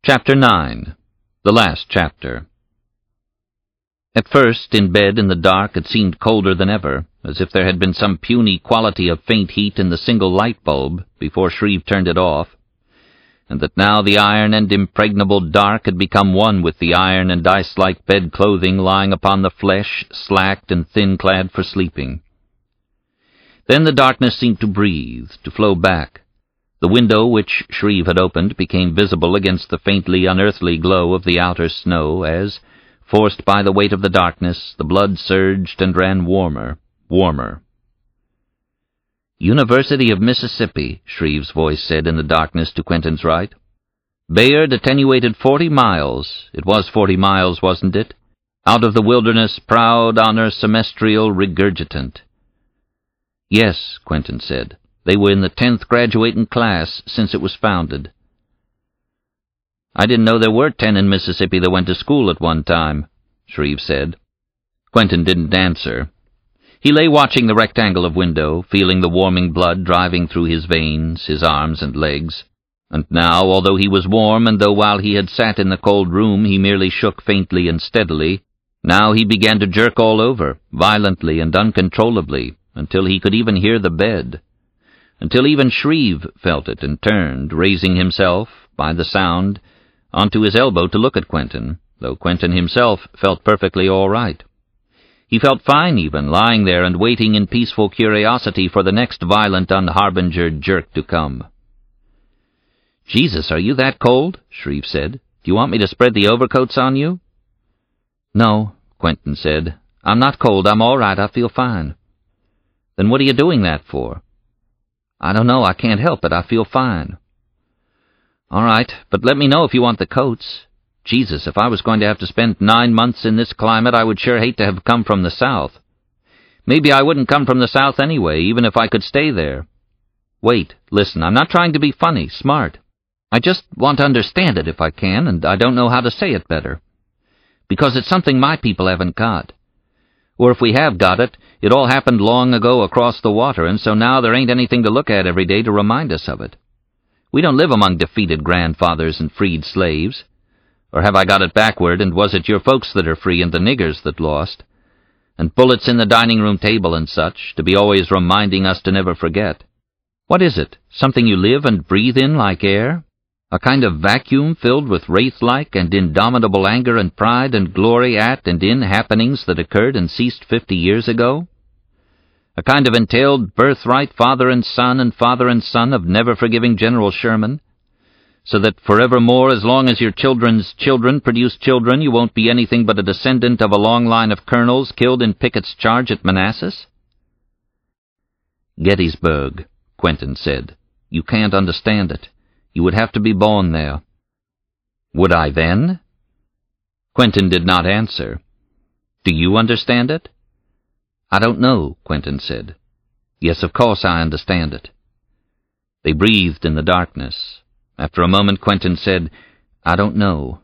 Chapter 9. The Last Chapter. At first, in bed in the dark, it seemed colder than ever, as if there had been some puny quality of faint heat in the single light bulb before Shreve turned it off, and that now the iron and impregnable dark had become one with the iron and ice-like bed-clothing lying upon the flesh, slacked and thin-clad for sleeping. Then the darkness seemed to breathe, to flow back. The window which Shreve had opened became visible against the faintly unearthly glow of the outer snow as, forced by the weight of the darkness, the blood surged and ran warmer. "University of Mississippi," Shreve's voice said in the darkness to Quentin's right. "Bayard attenuated 40 miles. It was 40 miles, wasn't it? Out of the wilderness, proud honor semestrial regurgitant." "Yes," Quentin said. "They were in the 10th graduating class since it was founded." "I didn't know there were 10 in Mississippi that went to school at one time," Shreve said. Quentin didn't answer. He lay watching the rectangle of window, feeling the warming blood driving through his veins, his arms and legs. And now, although he was warm, and though while he had sat in the cold room he merely shook faintly and steadily, now he began to jerk all over, violently and uncontrollably, until he could even hear the bed. Until even Shreve felt it and turned, raising himself, by the sound, onto his elbow to look at Quentin, though Quentin himself felt perfectly all right. He felt fine even, lying there and waiting in peaceful curiosity for the next violent, unharbingered jerk to come. "Jesus, are you that cold?" Shreve said. "Do you want me to spread the overcoats on you?" "No," Quentin said. "I'm not cold. I'm all right. I feel fine." "Then what are you doing that for?" "I don't know. I can't help it. I feel fine." "All right, but let me know if you want the coats. Jesus, if I was going to have to spend 9 months in this climate, I would sure hate to have come from the South. Maybe I wouldn't come from the South anyway, even if I could stay there. Wait, listen, I'm not trying to be funny, smart. I just want to understand it if I can, and I don't know how to say it better. Because it's something my people haven't got. Or if we have got it, it all happened long ago across the water, and so now there ain't anything to look at every day to remind us of it. We don't live among defeated grandfathers and freed slaves. Or have I got it backward, and was it your folks that are free and the niggers that lost? And bullets in the dining-room table and such, to be always reminding us to never forget. What is it? Something you live and breathe in like air? A kind of vacuum filled with wraith-like and indomitable anger and pride and glory at and in happenings that occurred and ceased 50 years ago? A kind of entailed birthright father and son of never-forgiving General Sherman, so that forevermore, as long as your children's children produce children, you won't be anything but a descendant of a long line of colonels killed in Pickett's charge at Manassas? "Gettysburg," Quentin said. "You can't understand it. You would have to be born there." "Would I then?" Quentin did not answer. "Do you understand it?" "I don't know," Quentin said. "Yes, of course I understand it." They breathed in the darkness. After a moment Quentin said, "I don't know."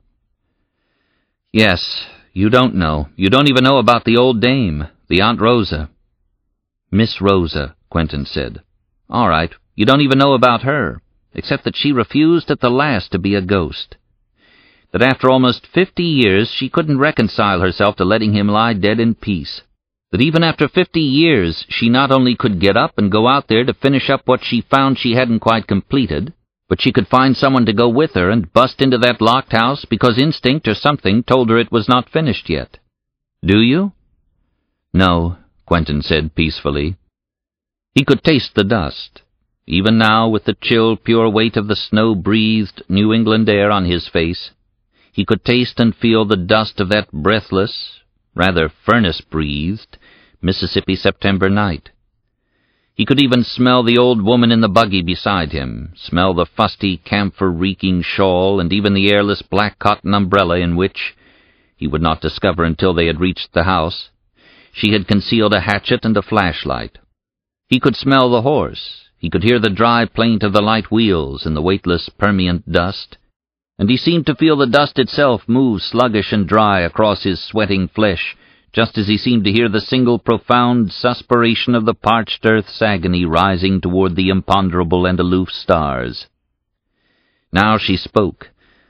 "Yes, you don't know. You don't even know about the old dame, the Aunt Rosa." "Miss Rosa," Quentin said. "All right, you don't even know about her, except that she refused at the last to be a ghost. That after almost 50 years she couldn't reconcile herself to letting him lie dead in peace. That even after 50 years she not only could get up and go out there to finish up what she found she hadn't quite completed, but she could find someone to go with her and bust into that locked house because instinct or something told her it was not finished yet. Do you?" "No," Quentin said peacefully. He could taste the dust. Even now, with the chill, pure weight of the snow-breathed New England air on his face, he could taste and feel the dust of that breathless, rather furnace-breathed, Mississippi September night. He could even smell the old woman in the buggy beside him, smell the fusty, camphor-reeking shawl, and even the airless black cotton umbrella in which, he would not discover until they had reached the house, she had concealed a hatchet and a flashlight. He could smell the horse. He could hear the dry plaint of the light wheels in the weightless, permeant dust, and he seemed to feel the dust itself move sluggish and dry across his sweating flesh, just as he seemed to hear the single profound suspiration of the parched earth's agony rising toward the imponderable and aloof stars. Now she spoke,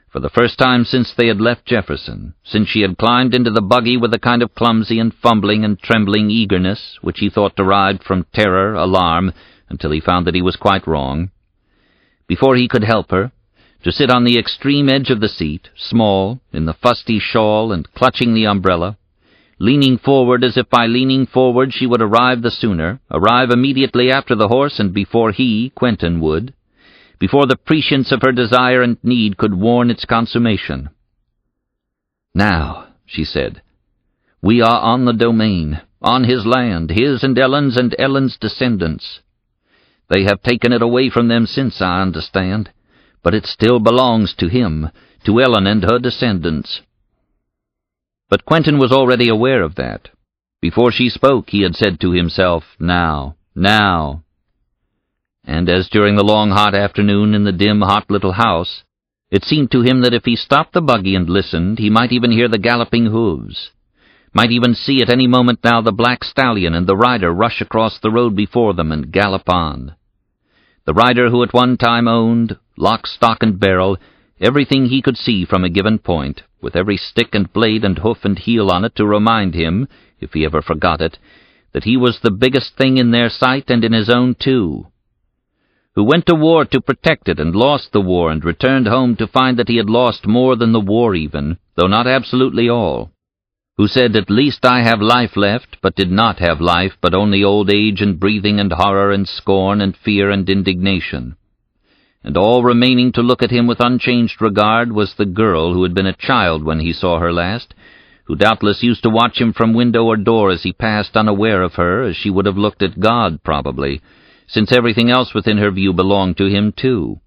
For the first time since they had left Jefferson, since she had climbed into the buggy with a kind of clumsy and fumbling and trembling eagerness, which he thought derived from terror, alarm, until he found that he was quite wrong. Before he could help her, to sit on the extreme edge of the seat, small, in the fusty shawl and clutching the umbrella, leaning forward as if by leaning forward she would arrive the sooner, arrive immediately after the horse and before he, Quentin, would, before the prescience of her desire and need could warn its consummation. "Now," she said, "we are on the domain, on his land, his and Ellen's descendants. They have taken it away from them since, I understand, but it still belongs to him, to Ellen and her descendants." But Quentin was already aware of that. Before she spoke, he had said to himself, "Now, now." And as during the long hot afternoon in the dim hot little house, it seemed to him that if he stopped the buggy and listened, he might even hear the galloping hooves, might even see at any moment now the black stallion and the rider rush across the road before them and gallop on. The rider who at one time owned, lock, stock, and barrel, everything he could see from a given point, with every stick and blade and hoof and heel on it to remind him, if he ever forgot it, that he was the biggest thing in their sight and in his own too, who went to war to protect it and lost the war and returned home to find that he had lost more than the war even, though not absolutely all, who said, "At least I have life left," but did not have life, but only old age and breathing and horror and scorn and fear and indignation. And all remaining to look at him with unchanged regard was the girl who had been a child when he saw her last, who doubtless used to watch him from window or door as he passed unaware of her, as she would have looked at God, probably, since everything else within her view belonged to him too.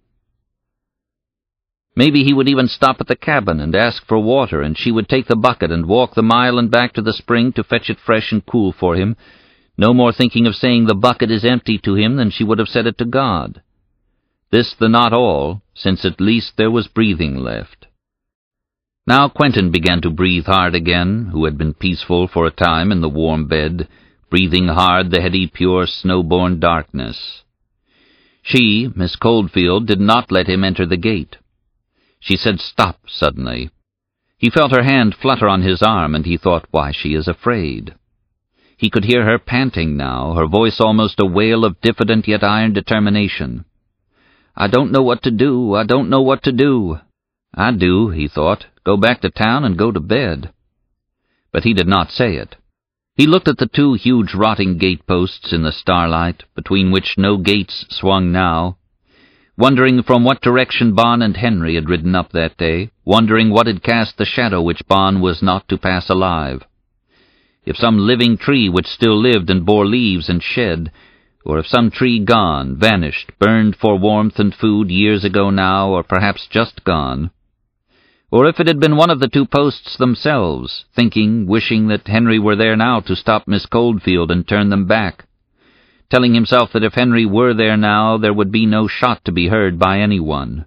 Maybe he would even stop at the cabin and ask for water, and she would take the bucket and walk the mile and back to the spring to fetch it fresh and cool for him, no more thinking of saying the bucket is empty to him than she would have said it to God. This the not all, since at least there was breathing left. Now Quentin began to breathe hard again, who had been peaceful for a time in the warm bed, breathing hard the heady, pure, snow-born darkness. She, Miss Coldfield, did not let him enter the gate. She said stop suddenly. He felt her hand flutter on his arm, and he thought, why, she is afraid. He could hear her panting now, her voice almost a wail of diffident yet iron determination. "I don't know what to do, I don't know what to do." "I do," he thought, "go back to town and go to bed." But he did not say it. He looked at the two huge rotting gate-posts in the starlight, between which no gates swung now, wondering from what direction Bon and Henry had ridden up that day, wondering what had cast the shadow which Bon was not to pass alive. If some living tree which still lived and bore leaves and shed, or if some tree gone, vanished, burned for warmth and food years ago now, or perhaps just gone. Or if it had been one of the two posts themselves, thinking, wishing that Henry were there now to stop Miss Coldfield and turn them back, telling himself that if Henry were there now, there would be no shot to be heard by anyone.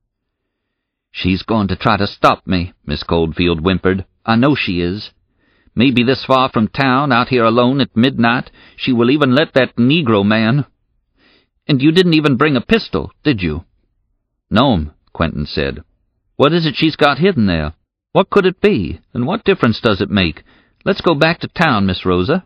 "She's going to try to stop me," Miss Coldfield whimpered. "I know she is. Maybe this far from town, out here alone at midnight, she will even let that Negro man. And you didn't even bring a pistol, did you?" "No'm," Quentin said. "What is it she's got hidden there? What could it be, and what difference does it make? Let's go back to town, Miss Rosa."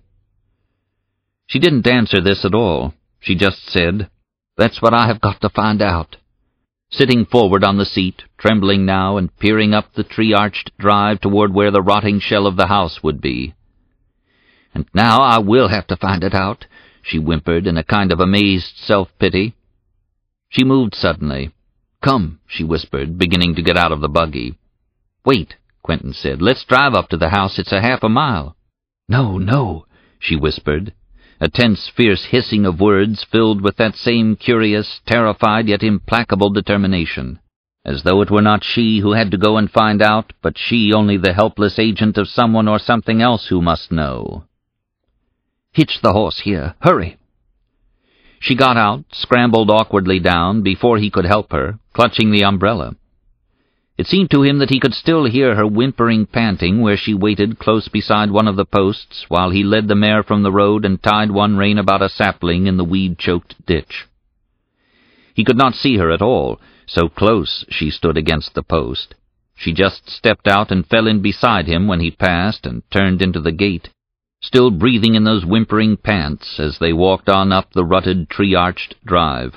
She didn't answer this at all. She just said, "That's what I have got to find out," sitting forward on the seat, trembling now and peering up the tree-arched drive toward where the rotting shell of the house would be. "And now I will have to find it out," she whimpered in a kind of amazed self-pity. She moved suddenly. "Come," she whispered, beginning to get out of the buggy. "Wait," Quentin said. "Let's drive up to the house. It's a half a mile." "No, no," she whispered, a tense, fierce hissing of words filled with that same curious, terrified yet implacable determination, as though it were not she who had to go and find out, but she only the helpless agent of someone or something else who must know. "Hitch the horse here. Hurry." She got out, scrambled awkwardly down, before he could help her, clutching the umbrella. It seemed to him that he could still hear her whimpering panting where she waited close beside one of the posts while he led the mare from the road and tied one rein about a sapling in the weed-choked ditch. He could not see her at all, So close she stood against the post. She just stepped out and fell in beside him when he passed and turned into the gate, still breathing in those whimpering pants as they walked on up the rutted, tree-arched drive.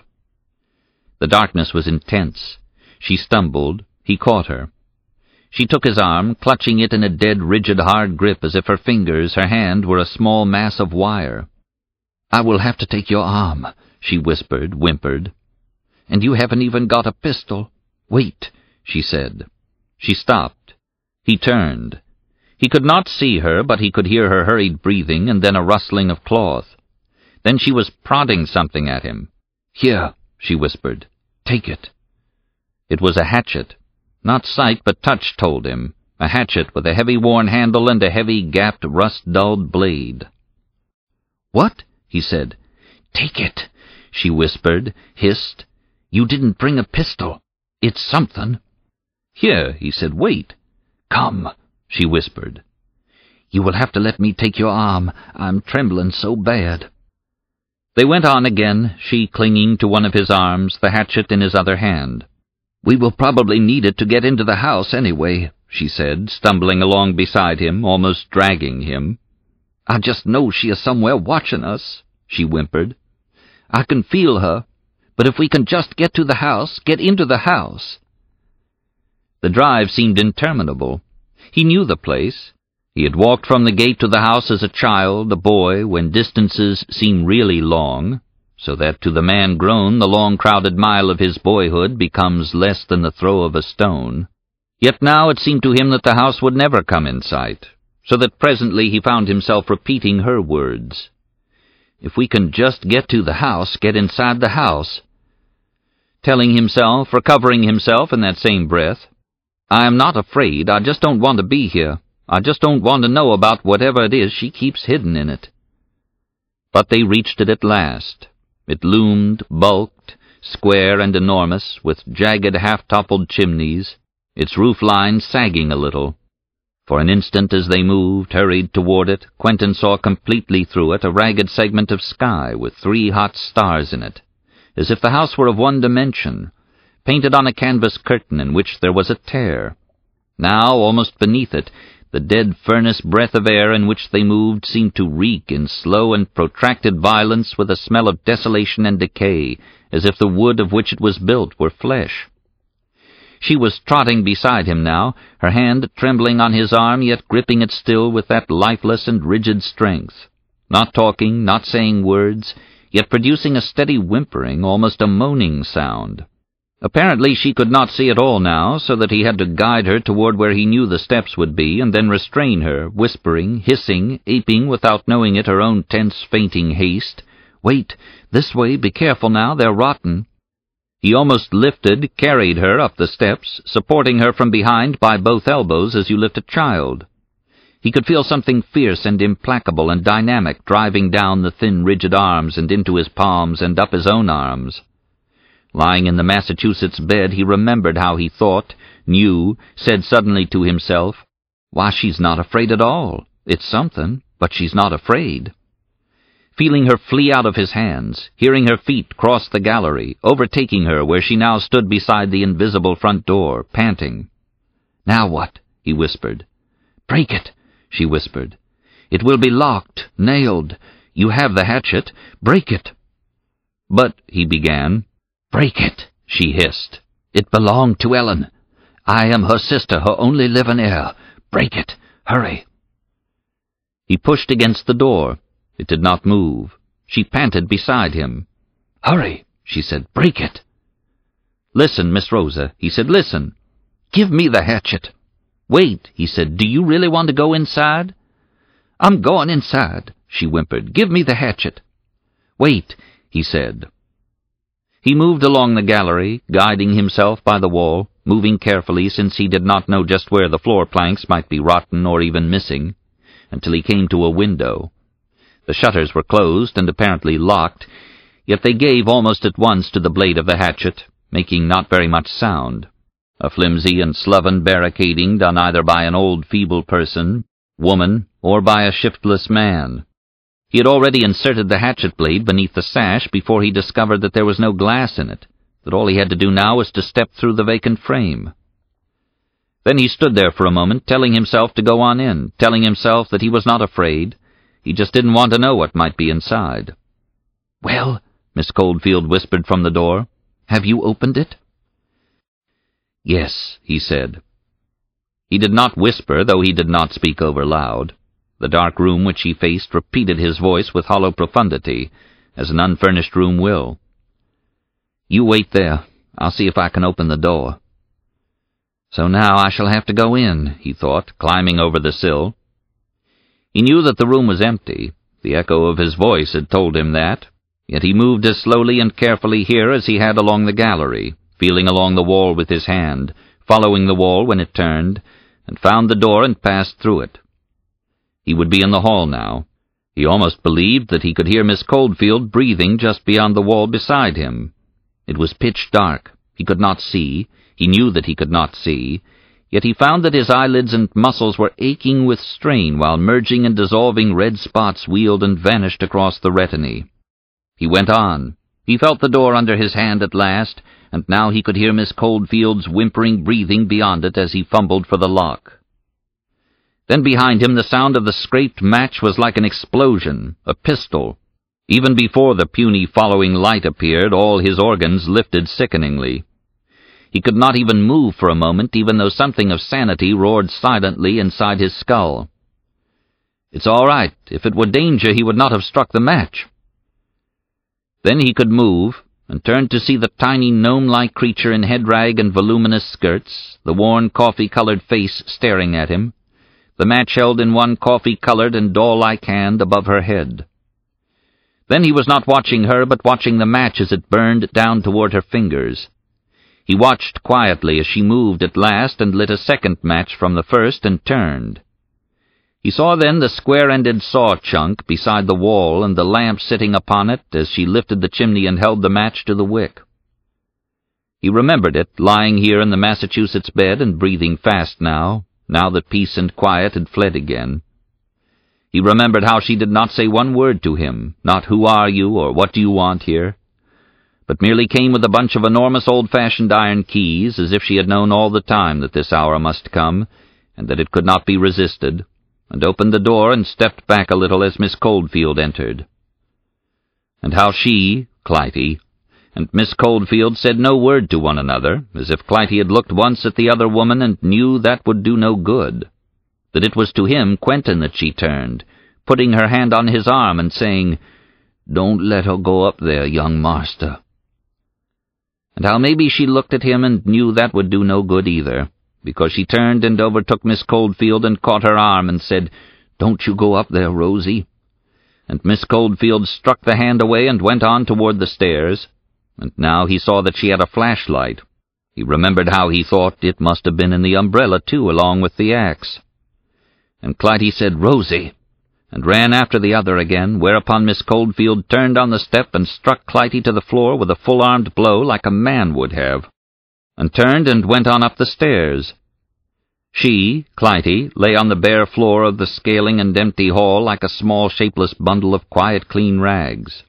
The darkness was intense. She stumbled. He caught her. She took his arm, clutching it in a dead, rigid, hard grip as if her fingers, her hand, were a small mass of wire. "I will have to take your arm," she whispered, whimpered. "And you haven't even got a pistol." "Wait," she said. She stopped. He turned. He could not see her, but he could hear her hurried breathing and then a rustling of cloth. Then she was prodding something at him. "Here," she whispered. "Take it." It was a hatchet. Not sight but touch told him. A hatchet with a heavy worn handle and a heavy, gapped, rust-dulled blade. "What?" he said. "Take it," she whispered, hissed. "You didn't bring a pistol. It's something." "Here," he said. "Wait." "Come," she whispered. "You will have to let me take your arm. I'm trembling so bad." They went on again, she clinging to one of his arms, the hatchet in his other hand. "We will probably need it to get into the house anyway," she said, stumbling along beside him, almost dragging him. "I just know she is somewhere watching us," she whimpered. "I can feel her. But if we can just get to the house, get into the house." The drive seemed interminable. He knew the place. He had walked from the gate to the house as a child, a boy, when distances seem really long, so that to the man grown the long crowded mile of his boyhood becomes less than the throw of a stone. Yet now it seemed to him that the house would never come in sight, so that presently he found himself repeating her words. "If we can just get to the house, get inside the house," telling himself, recovering himself in that same breath, "I am not afraid, I just don't want to be here. I just don't want to know about whatever it is she keeps hidden in it." But they reached it at last. It loomed, bulked, square and enormous, with jagged half-toppled chimneys, its roof line sagging a little. For an instant as they moved, hurried toward it, Quentin saw completely through it a ragged segment of sky with 3 hot stars in it, as if the house were of one dimension, painted on a canvas curtain in which there was a tear. Now, almost beneath it, the dead furnace breath of air in which they moved seemed to reek in slow and protracted violence with a smell of desolation and decay, as if the wood of which it was built were flesh. She was trotting beside him now, her hand trembling on his arm, yet gripping it still with that lifeless and rigid strength, not talking, not saying words, yet producing a steady whimpering, almost a moaning sound. Apparently she could not see at all now, so that he had to guide her toward where he knew the steps would be, and then restrain her, whispering, hissing, aping without knowing it her own tense, fainting haste. "Wait, this way, be careful now, they're rotten." He almost lifted, carried her up the steps, supporting her from behind by both elbows as you lift a child. He could feel something fierce and implacable and dynamic driving down the thin, rigid arms and into his palms and up his own arms. Lying in the Massachusetts bed, he remembered how he thought, knew, said suddenly to himself, "Why, she's not afraid at all. It's something, but she's not afraid." Feeling her flee out of his hands, hearing her feet cross the gallery, overtaking her where she now stood beside the invisible front door, panting. "Now what?" he whispered. "Break it," she whispered. "It will be locked, nailed. You have the hatchet. Break it." "But," he began. "Break it," she hissed. "It belonged to Ellen. I am her sister, her only living heir. Break it. Hurry." He pushed against the door. It did not move. She panted beside him. "Hurry," she said. "Break it." "Listen, Miss Rosa," he said. "Listen." "Give me the hatchet." "Wait," he said. "Do you really want to go inside?" "I'm going inside," she whimpered. "Give me the hatchet." "Wait," he said. He moved along the gallery, guiding himself by the wall, moving carefully since he did not know just where the floor planks might be rotten or even missing, until he came to a window. The shutters were closed and apparently locked, yet they gave almost at once to the blade of the hatchet, making not very much sound. A flimsy and sloven barricading done either by an old feeble person, woman, or by a shiftless man. He had already inserted the hatchet blade beneath the sash before he discovered that there was no glass in it. that all he had to do now was to step through the vacant frame. Then he stood there for a moment, telling himself to go on in, telling himself that he was not afraid. He just didn't want to know what might be inside. "Well," Miss Coldfield whispered from the door, "have you opened it?" "Yes," he said. He did not whisper, though he did not speak over loud. The dark room which he faced repeated his voice with hollow profundity, as an unfurnished room will. "You wait there. I'll see if I can open the door." So now I shall have to go in, he thought, climbing over the sill. He knew that the room was empty. The echo of his voice had told him that, yet he moved as slowly and carefully here as he had along the gallery, feeling along the wall with his hand, following the wall when it turned, and found the door and passed through it. He would be in the hall now. He almost believed that he could hear Miss Coldfield breathing just beyond the wall beside him. It was pitch dark. He could not see. He knew that he could not see. Yet he found that his eyelids and muscles were aching with strain while merging and dissolving red spots wheeled and vanished across the retina. He went on. He felt the door under his hand at last, and now he could hear Miss Coldfield's whimpering breathing beyond it as he fumbled for the lock. Then behind him the sound of the scraped match was like an explosion, a pistol. Even before the puny following light appeared, all his organs lifted sickeningly. He could not even move for a moment, even though something of sanity roared silently inside his skull. "It's all right. If it were danger, he would not have struck the match." Then he could move, and turned to see the tiny gnome-like creature in head-rag and voluminous skirts, the worn coffee-colored face staring at him, the match held in one coffee-colored and doll-like hand above her head. Then he was not watching her, but watching the match as it burned down toward her fingers. He watched quietly as she moved at last and lit a second match from the first and turned. He saw then the square-ended saw chunk beside the wall and the lamp sitting upon it as she lifted the chimney and held the match to the wick. He remembered it, lying here in the Massachusetts bed and breathing fast now that peace and quiet had fled again. He remembered how she did not say one word to him, not "Who are you?" or "What do you want here?" but merely came with a bunch of enormous old-fashioned iron keys, as if she had known all the time that this hour must come, and that it could not be resisted, and opened the door and stepped back a little as Miss Coldfield entered. And how she, Clytie, and Miss Coldfield said no word to one another, as if Clytie had looked once at the other woman and knew that would do no good, that it was to him, Quentin, that she turned, putting her hand on his arm and saying, "Don't let her go up there, young master." And how maybe she looked at him and knew that would do no good either, because she turned and overtook Miss Coldfield and caught her arm and said, "Don't you go up there, Rosie." And Miss Coldfield struck the hand away and went on toward the stairs, and now he saw that she had a flashlight. He remembered how he thought it must have been in the umbrella, too, along with the axe. And Clytie said, "Rosie," and ran after the other again, whereupon Miss Coldfield turned on the step and struck Clytie to the floor with a full-armed blow like a man would have, and turned and went on up the stairs. She, Clytie, lay on the bare floor of the scaling and empty hall like a small shapeless bundle of quiet, clean rags.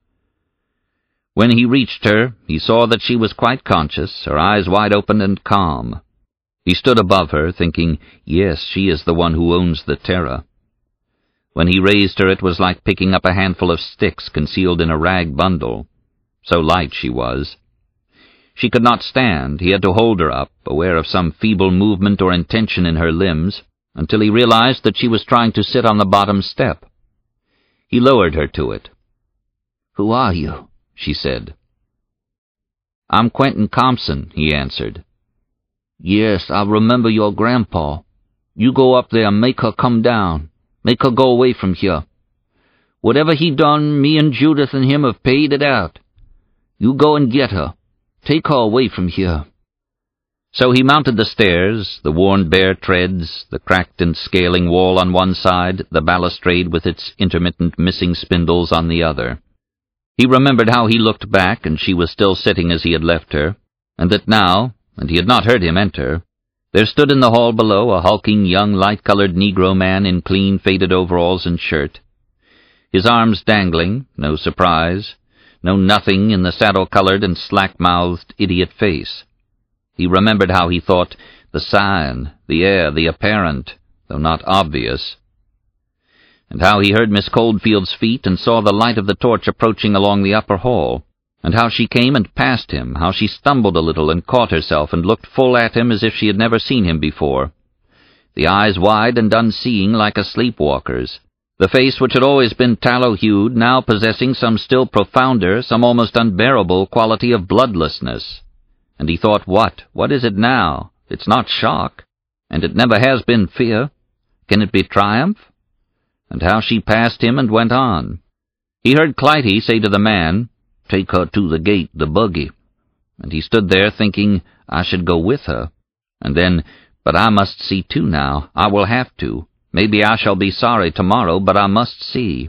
When he reached her, he saw that she was quite conscious, her eyes wide open and calm. He stood above her, thinking, yes, she is the one who owns the terror. When he raised her, it was like picking up a handful of sticks concealed in a rag bundle. So light she was. She could not stand. He had to hold her up, aware of some feeble movement or intention in her limbs, until he realized that she was trying to sit on the bottom step. He lowered her to it. "Who are you?" she said. "I'm Quentin Compson," he answered. "Yes, I remember your grandpa. You go up there and make her come down. Make her go away from here. Whatever he done, me and Judith and him have paid it out. You go and get her. Take her away from here." So he mounted the stairs, the worn bare treads, the cracked and scaling wall on one side, the balustrade with its intermittent missing spindles on the other. He remembered how he looked back, and she was still sitting as he had left her, and that now, and he had not heard him enter, there stood in the hall below a hulking young light-colored Negro man in clean faded overalls and shirt. His arms dangling, no surprise, no nothing in the saddle-colored and slack-mouthed idiot face. He remembered how he thought the sign, the air, the apparent, though not obvious, and how he heard Miss Coldfield's feet and saw the light of the torch approaching along the upper hall, and how she came and passed him, how she stumbled a little and caught herself and looked full at him as if she had never seen him before, the eyes wide and unseeing like a sleepwalker's, the face which had always been tallow-hued now possessing some still profounder, some almost unbearable quality of bloodlessness. And he thought, what is it now? It's not shock, and it never has been fear. Can it be triumph? And how she passed him and went on. He heard Clytie say to the man, "Take her to the gate, the buggy." And he stood there thinking, I should go with her. And then, but I must see too now. I will have to. Maybe I shall be sorry tomorrow, but I must see.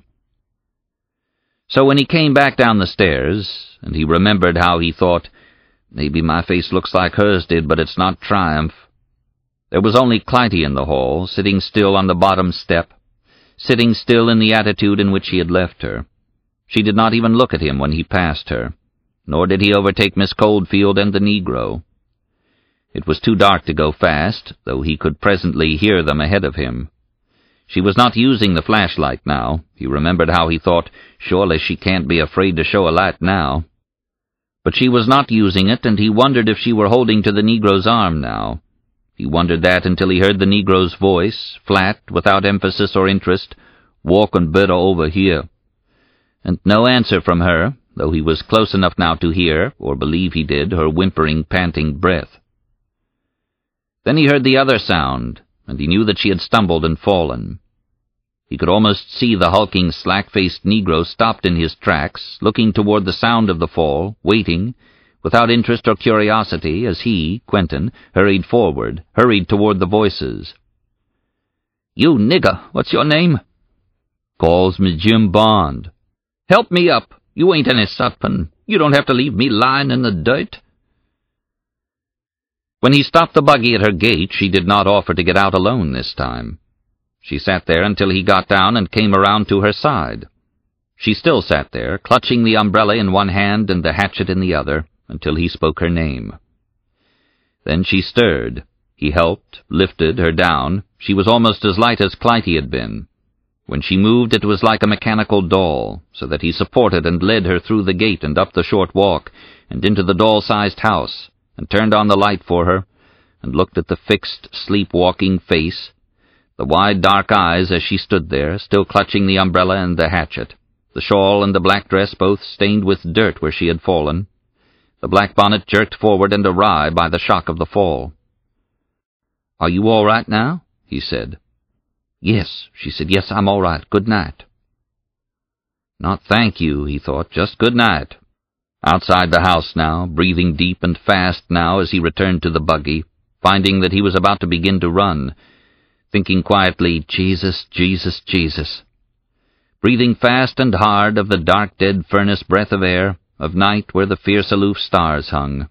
So when he came back down the stairs, and he remembered how he thought, maybe my face looks like hers did, but it's not triumph. There was only Clytie in the hall, sitting still on the bottom step, sitting still in the attitude in which he had left her. She did not even look at him when he passed her, nor did he overtake Miss Coldfield and the Negro. It was too dark to go fast, though he could presently hear them ahead of him. She was not using the flashlight now. He remembered how he thought, surely she can't be afraid to show a light now. But she was not using it, and he wondered if she were holding to the Negro's arm now. He wondered that until he heard the Negro's voice, flat, without emphasis or interest, "Walkin' better over here." And no answer from her, though he was close enough now to hear, or believe he did, her whimpering, panting breath. Then he heard the other sound, and he knew that she had stumbled and fallen. He could almost see the hulking, slack-faced Negro stopped in his tracks, looking toward the sound of the fall, waiting, without interest or curiosity, as he, Quentin, hurried forward, hurried toward the voices. "You nigger, what's your name?" "Calls me Jim Bond." "Help me up. You ain't any sutpun. You don't have to leave me lying in the dirt." When he stopped the buggy at her gate, she did not offer to get out alone this time. She sat there until he got down and came around to her side. She still sat there, clutching the umbrella in one hand and the hatchet in the other, until he spoke her name. Then she stirred. He helped, lifted her down. She was almost as light as Clytie had been. When she moved, it was like a mechanical doll, so that he supported and led her through the gate and up the short walk, and into the doll-sized house, and turned on the light for her, and looked at the fixed, sleep-walking face, the wide dark eyes as she stood there, still clutching the umbrella and the hatchet, the shawl and the black dress both stained with dirt where she had fallen, the black bonnet jerked forward and awry by the shock of the fall. "Are you all right now?" he said. "Yes," she said. "Yes, I'm all right. Good night." Not thank you, he thought, just good night. Outside the house now, breathing deep and fast now as he returned to the buggy, finding that he was about to begin to run, thinking quietly, Jesus, Jesus, Jesus. Breathing fast and hard of the dark, dead furnace breath of air, of night where the fierce aloof stars hung.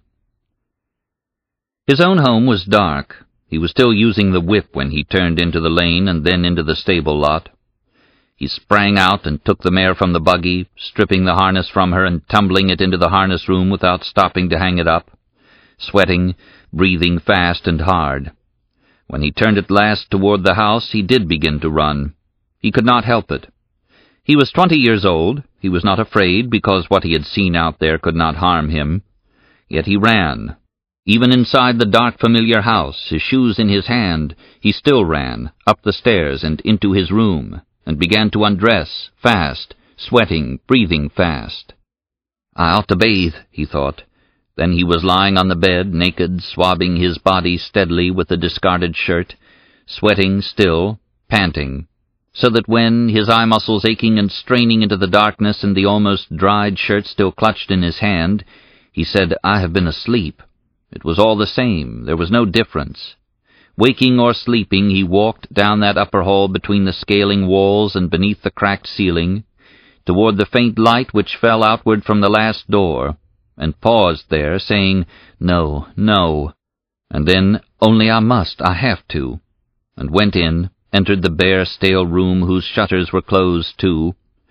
His own home was dark. He was still using the whip when he turned into the lane and then into the stable lot. He sprang out and took the mare from the buggy, stripping the harness from her and tumbling it into the harness room without stopping to hang it up, sweating, breathing fast and hard. When he turned at last toward the house, he did begin to run. He could not help it. He was 20 years old. He was not afraid because what he had seen out there could not harm him. Yet he ran. Even inside the dark, familiar house, his shoes in his hand, he still ran, up the stairs and into his room, and began to undress, fast, sweating, breathing fast. I ought to bathe, he thought. Then he was lying on the bed, naked, swabbing his body steadily with the discarded shirt, sweating still, panting, so that when, his eye muscles aching and straining into the darkness and the almost dried shirt still clutched in his hand, he said, I have been asleep. It was all the same. There was no difference. Waking or sleeping, he walked down that upper hall between the scaling walls and beneath the cracked ceiling, toward the faint light which fell outward from the last door, and paused there, saying, No, no, and then, only I must, I have to, and went in, entered the bare, stale room whose shutters were closed too,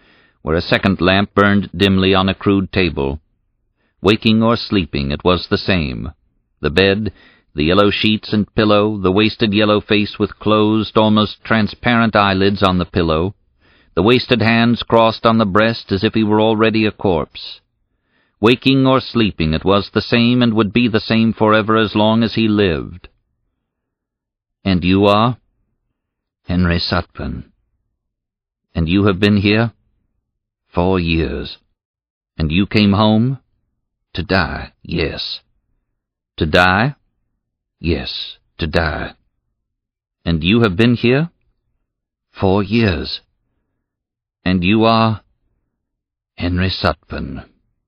where a second lamp burned dimly on a crude table. Waking or sleeping, it was the same. The bed, the yellow sheets and pillow, the wasted yellow face with closed, almost transparent eyelids on the pillow, the wasted hands crossed on the breast as if he were already a corpse. Waking or sleeping, it was the same and would be the same forever as long as he lived. "And you are?" "Henry Sutpen." "And you have been here?" "4 years." "And you came home?" "To die, yes." "To die?" "Yes, to die." "And you have been here?" 4 years." "And you are?" "Henry Sutpen."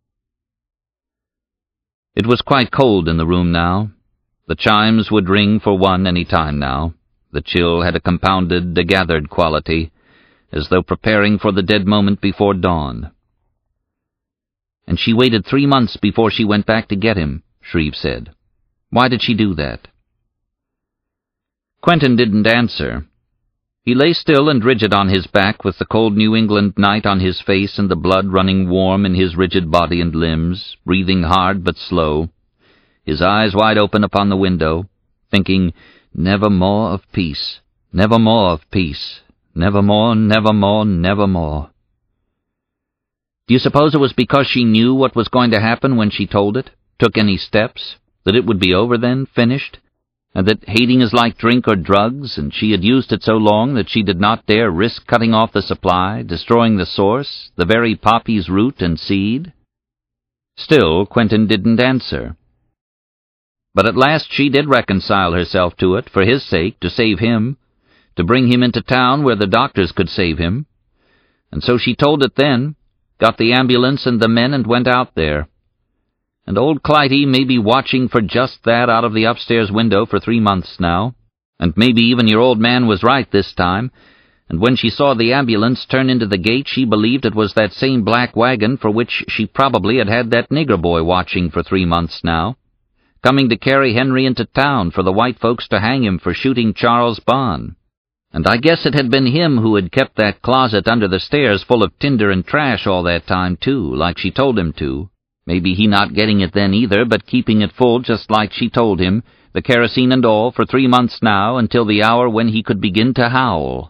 It was quite cold in the room now. The chimes would ring for 1 any time now. The chill had a compounded, a gathered quality, as though preparing for the dead moment before dawn. "And she waited 3 months before she went back to get him," Shreve said. "Why did she do that?" Quentin didn't answer. He lay still and rigid on his back, with the cold New England night on his face and the blood running warm in his rigid body and limbs, breathing hard but slow, his eyes wide open upon the window, thinking, never more of peace, never more of peace, never more, never more, never more. Do you suppose it was because she knew what was going to happen when she told it, took any steps, that it would be over then, finished, and that hating is like drink or drugs, and she had used it so long that she did not dare risk cutting off the supply, destroying the source, the very poppy's root and seed? Still, Quentin didn't answer. But at last she did reconcile herself to it, for his sake, to save him, to bring him into town where the doctors could save him. And so she told it then, got the ambulance and the men and went out there. And old Clytie may be watching for just that out of the upstairs window for 3 months now, and maybe even your old man was right this time, and when she saw the ambulance turn into the gate she believed it was that same black wagon for which she probably had had that nigger boy watching for 3 months now, coming to carry Henry into town for the white folks to hang him for shooting Charles Bond. And I guess it had been him who had kept that closet under the stairs full of tinder and trash all that time, too, like she told him to. Maybe he not getting it then either, but keeping it full just like she told him, the kerosene and all, for 3 months now, until the hour when he could begin to howl.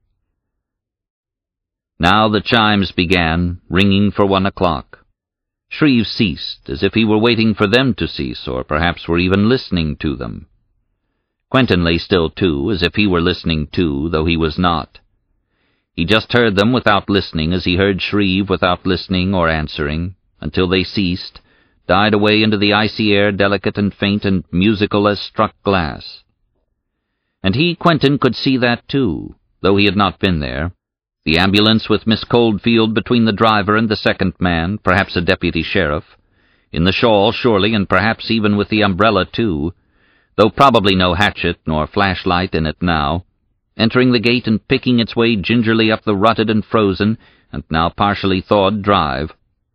Now the chimes began, ringing for 1 o'clock. Shreve ceased, as if he were waiting for them to cease, or perhaps were even listening to them. Quentin lay still, too, as if he were listening too, though he was not. He just heard them without listening, as he heard Shreve without listening or answering, until they ceased, died away into the icy air, delicate and faint and musical as struck glass. And he, Quentin, could see that too, though he had not been there. The ambulance with Miss Coldfield between the driver and the second man, perhaps a deputy sheriff, in the shawl, surely, and perhaps even with the umbrella, too, though probably no hatchet nor flashlight in it now, entering the gate and picking its way gingerly up the rutted and frozen, and now partially thawed drive.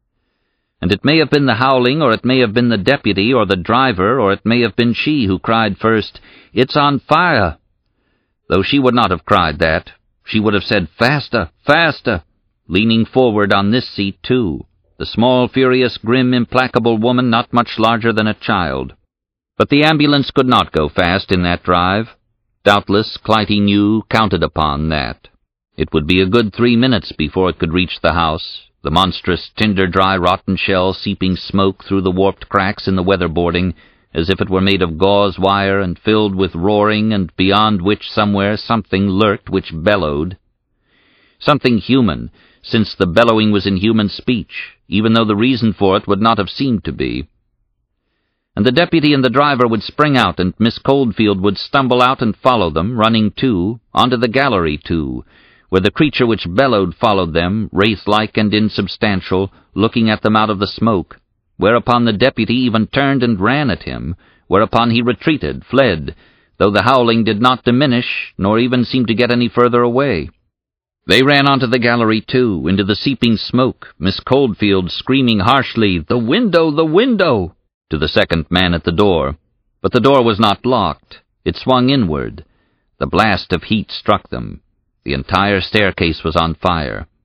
And it may have been the howling, or it may have been the deputy, or the driver, or it may have been she who cried first, "It's on fire!" Though she would not have cried that. She would have said, "Faster, faster!" leaning forward on this seat, too, the small, furious, grim, implacable woman not much larger than a child. But the ambulance could not go fast in that drive. Doubtless, Clytie knew, counted upon that. It would be a good 3 minutes before it could reach the house, the monstrous, tinder-dry, rotten shell seeping smoke through the warped cracks in the weatherboarding, as if it were made of gauze wire and filled with roaring, and beyond which somewhere something lurked which bellowed. Something human, since the bellowing was in human speech, even though the reason for it would not have seemed to be. And the deputy and the driver would spring out, and Miss Coldfield would stumble out and follow them, running too, onto the gallery too, where the creature which bellowed followed them, wraith-like and insubstantial, looking at them out of the smoke, whereupon the deputy even turned and ran at him, whereupon he retreated, fled, though the howling did not diminish, nor even seem to get any further away. They ran onto the gallery, too, into the seeping smoke, Miss Coldfield screaming harshly, "The window, the window!" to the second man at the door. But the door was not locked. It swung inward. The blast of heat struck them. The entire staircase was on fire.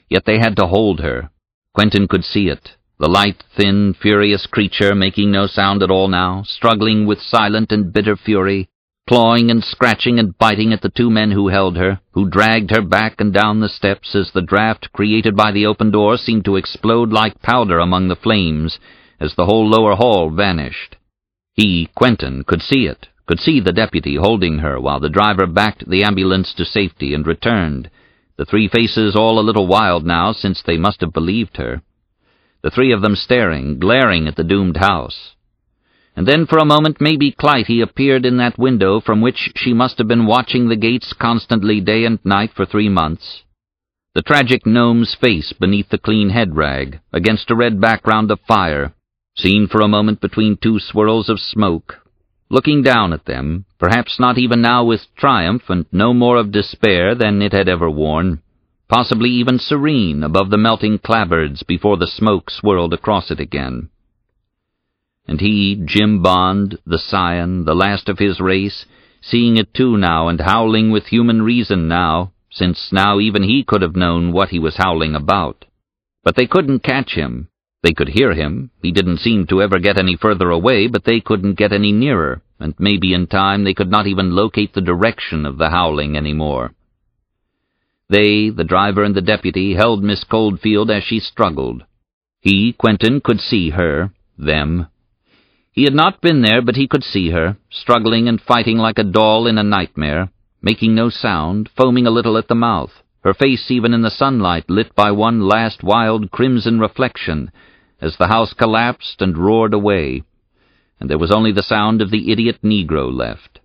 Yet they had to hold her. Quentin could see it. The light, thin, furious creature making no sound at all now, struggling with silent and bitter fury, clawing and scratching and biting at the two men who held her, who dragged her back and down the steps as the draught created by the open door seemed to explode like powder among the flames as the whole lower hall vanished. He, Quentin, could see it, could see the deputy holding her while the driver backed the ambulance to safety and returned, the three faces all a little wild now since they must have believed her. The three of them staring, glaring at the doomed house. And then for a moment maybe Clytie appeared in that window from which she must have been watching the gates constantly day and night for 3 months. The tragic gnome's face beneath the clean head rag, against a red background of fire, seen for a moment between two swirls of smoke, looking down at them, perhaps not even now with triumph and no more of despair than it had ever worn, possibly even serene above the melting clapboards before the smoke swirled across it again. And he, Jim Bond, the scion, the last of his race, seeing it too now and howling with human reason now, since now even he could have known what he was howling about. But they couldn't catch him. They could hear him. He didn't seem to ever get any further away, but they couldn't get any nearer, and maybe in time they could not even locate the direction of the howling any more. They, the driver and the deputy, held Miss Coldfield as she struggled. He, Quentin, could see her, them. He had not been there, but he could see her, struggling and fighting like a doll in a nightmare, making no sound, foaming a little at the mouth, her face even in the sunlight lit by one last wild crimson reflection, as the house collapsed and roared away, and there was only the sound of the idiot Negro left.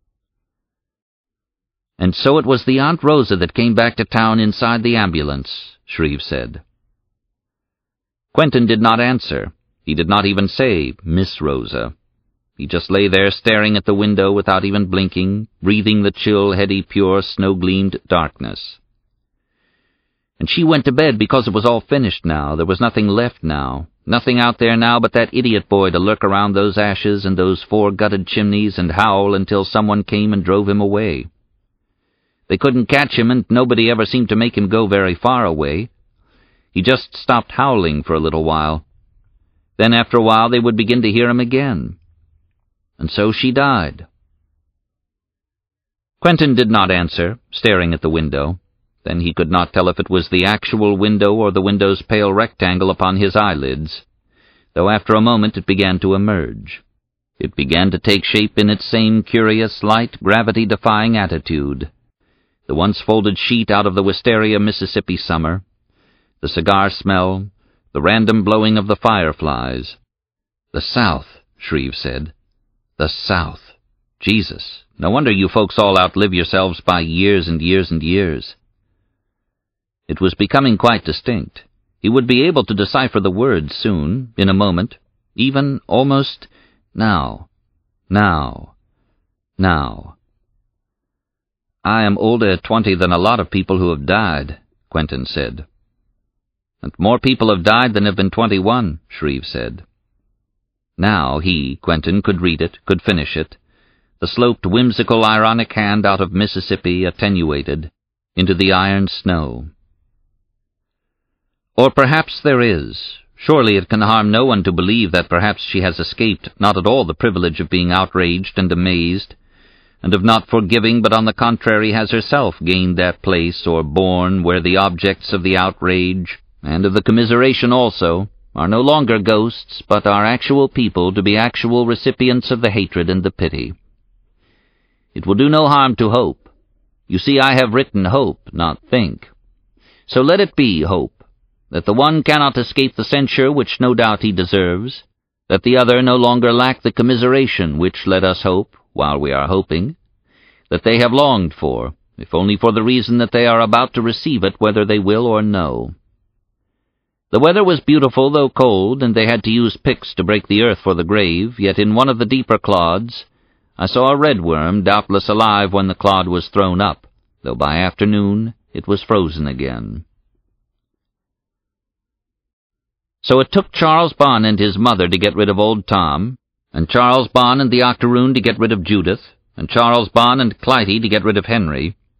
"And so it was the Aunt Rosa that came back to town inside the ambulance," Shreve said. Quentin did not answer. He did not even say, "Miss Rosa." He just lay there staring at the window without even blinking, breathing the chill, heady, pure, snow-gleamed darkness. And she went to bed because it was all finished now. There was nothing left now. Nothing out there now but that idiot boy to lurk around those ashes and those 4 gutted chimneys and howl until someone came and drove him away. They couldn't catch him, and nobody ever seemed to make him go very far away. He just stopped howling for a little while. Then after a while they would begin to hear him again. And so she died. Quentin did not answer, staring at the window. Then he could not tell if it was the actual window or the window's pale rectangle upon his eyelids, though after a moment it began to emerge. It began to take shape in its same curious, light, gravity-defying attitude. The once-folded sheet out of the Wisteria, Mississippi summer, the cigar smell, the random blowing of the fireflies. "The South," Shreve said. "The South. Jesus, no wonder you folks all outlive yourselves by years and years and years." It was becoming quite distinct. He would be able to decipher the words soon, in a moment, even, almost, now. "I am older at 20 than a lot of people who have died," Quentin said. "And more people have died than have been 21, Shreve said. Now he, Quentin, could read it, could finish it. The sloped, whimsical, ironic hand out of Mississippi attenuated into the iron snow. "Or perhaps there is. Surely it can harm no one to believe that perhaps she has escaped not at all the privilege of being outraged and amazed, and of not forgiving, but on the contrary has herself gained that place or born where the objects of the outrage, and of the commiseration also, are no longer ghosts, but are actual people to be actual recipients of the hatred and the pity. It will do no harm to hope. You see, I have written hope, not think. So let it be hope, that the one cannot escape the censure which no doubt he deserves, that the other no longer lack the commiseration which, let us hope, while we are hoping, that they have longed for, if only for the reason that they are about to receive it whether they will or no. The weather was beautiful though cold, and they had to use picks to break the earth for the grave, yet in one of the deeper clods I saw a redworm, doubtless alive when the clod was thrown up, though by afternoon it was frozen again. So it took Charles Bond and his mother to get rid of old Tom, and Charles Bond and the octoroon to get rid of Judith, and Charles Bond and Clytie to get rid of Henry,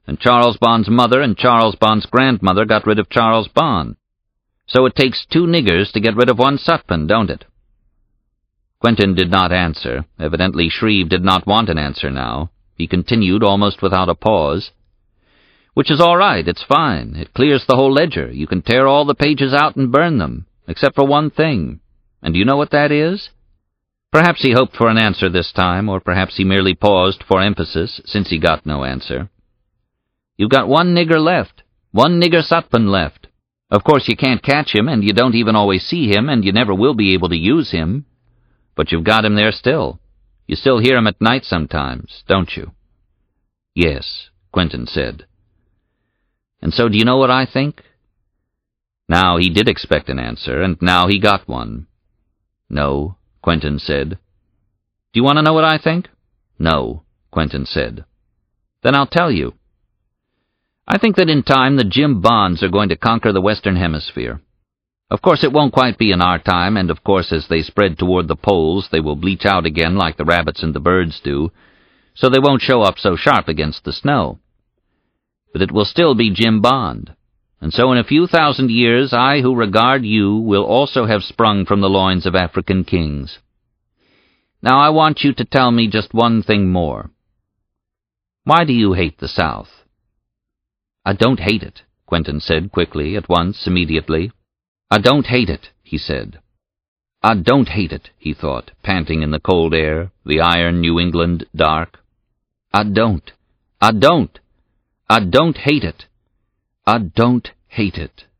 and Charles Bond's mother and Charles Bond's grandmother got rid of Charles Bond. So it takes 2 niggers to get rid of 1 Sutpen, don't it?" Quentin did not answer. Evidently Shreve did not want an answer now. He continued almost without a pause. "Which is all right, it's fine. It clears the whole ledger. You can tear all the pages out and burn them, except for one thing. And do you know what that is?" Perhaps he hoped for an answer this time, or perhaps he merely paused for emphasis, since he got no answer. "You've got 1 nigger left. 1 nigger Sutpen left. Of course you can't catch him, and you don't even always see him, and you never will be able to use him. But you've got him there still. You still hear him at night sometimes, don't you?" "Yes," Quentin said. "And so do you know what I think?" Now he did expect an answer, and now he got one. "No," Quentin said. "Do you want to know what I think?" "No," Quentin said. "Then I'll tell you. I think that in time the Jim Bonds are going to conquer the Western Hemisphere. Of course it won't quite be in our time, and of course as they spread toward the poles they will bleach out again like the rabbits and the birds do, so they won't show up so sharp against the snow. But it will still be Jim Bond, and so in a few thousand years I who regard you will also have sprung from the loins of African kings. Now I want you to tell me just one thing more. Why do you hate the South?" "I don't hate it," Quentin said quickly, at once, immediately. "I don't hate it," he said. "I don't hate it," he thought, panting in the cold air, the iron New England dark. I don't hate it. I don't hate it.